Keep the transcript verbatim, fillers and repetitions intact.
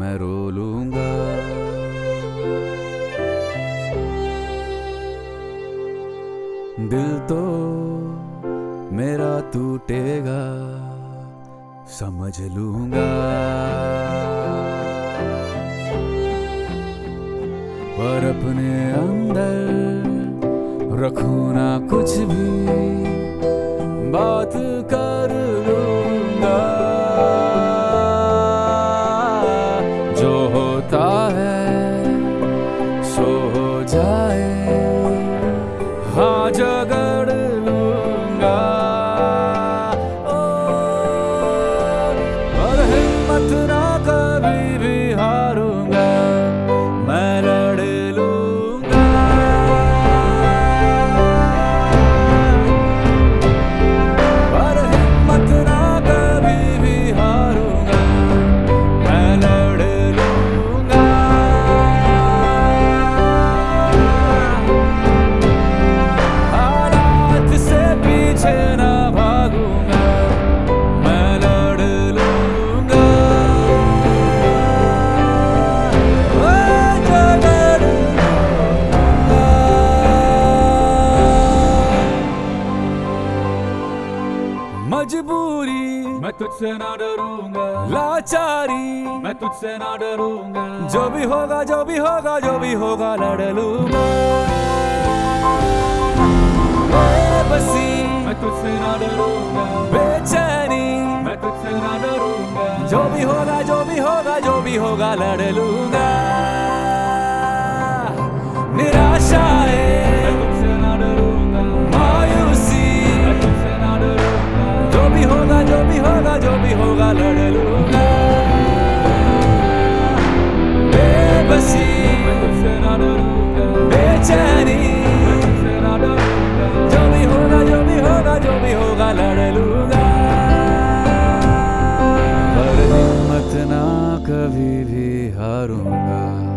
मैं रो लूंगा। दिल तो मेरा टूटेगा, समझ लूंगा, पर अपने अंदर रखूं ना कुछ भी, बात कर लूंगा। जो होता है सो हो जाए, हाँ झगड़ लूंगा। ओ, पर हिम्मत ना कभी भी हारूंगा, मैं लड़ लूंगा। पर हिम्मत ना कभी भी हारूंगा, मैं लड़ लूंगा। हालात से पीछे ना भागूंगा, मैं लड़ लूंगा। ओ, लड़ लूंगा। मजबूरी मैं तुझसे ना डरूंगा, लाचारी मैं तुझसे ना डरूंगा। जो भी होगा जो भी होगा जो भी होगा लड़ लूंगा। बेबसी मैं तुझसे ना डरूंगा, बेचैनी मैं तुझसे ना डरूंगा। जो भी होगा जो भी होगा जो भी होगा लड़ लूंगा। निराशाएं मैं तुझसे ना डरूंगा, मायूसी मैं तुझसे ना डरूंगा। जो भी होगा जो भी होगा जो भी होगा लड़ लूंगा। बेबसी मैं तुझसे ना डरूंगा, बेचैनी मैं तुझसे ना डरूंगा। जो भी होगा जो भी होगा जो भी होगा लड़ लूंगा। पर हिम्मत ना कभी भी हारूंगा।